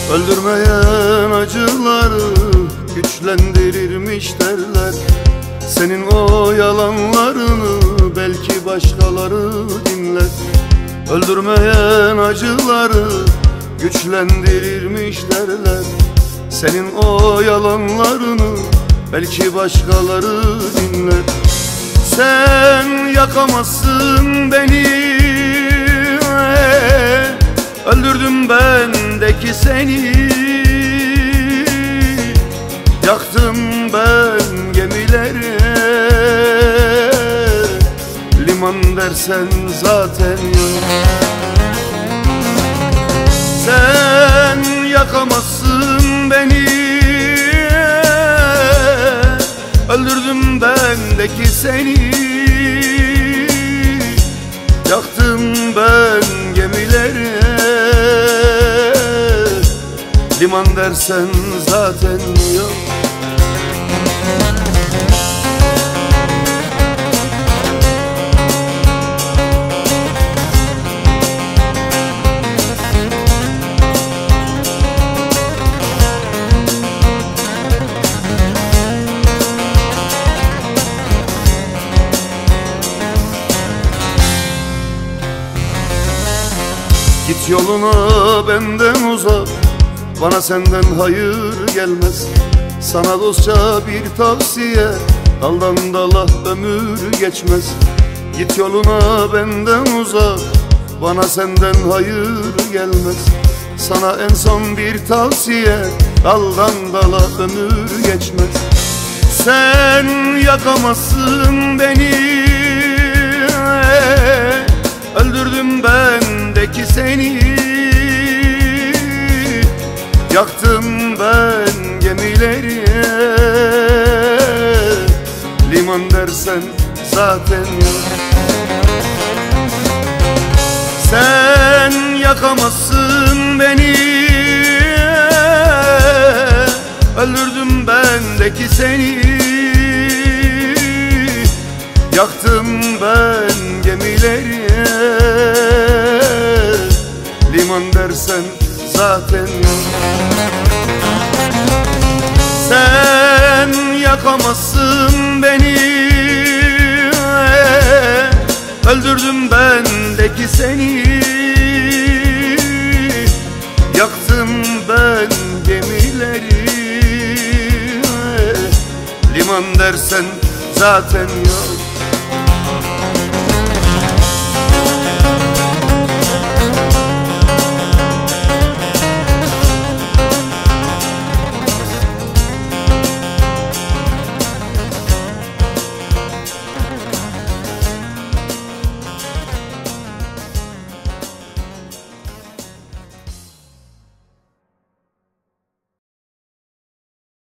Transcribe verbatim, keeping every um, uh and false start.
Öldürmeyen acıları güçlendirirmiş derler. Senin o yalanlarını belki başkaları dinler. Öldürmeyen acıları güçlendirirmiş derler. Senin o yalanlarını belki başkaları dinler. Sen yakamazsın beni, öldürdüm bendeki seni. Yaktım ben gemileri, liman dersen zaten yok. Sen yakamazsın beni, öldürdüm bendeki seni. Yaktım ben gemileri, liman dersen zaten yok. Git yoluna benden uzak, bana senden hayır gelmez. Sana dostça bir tavsiye, daldan dala ömür geçmez. Git yoluna benden uzak, bana senden hayır gelmez. Sana en son bir tavsiye, daldan dala ömür geçmez. Sen yakamazsın beni, öldürdüm bendeki seni. Yaktım ben gemileri, liman dersen zaten yok. Sen yakamazsın beni, öldürdüm bendeki seni. Yaktım ben gemileri, liman dersen zaten yok. Sen yakamazsın beni, öldürdüm bendeki seni. Yaktım ben gemileri, liman dersen zaten yok.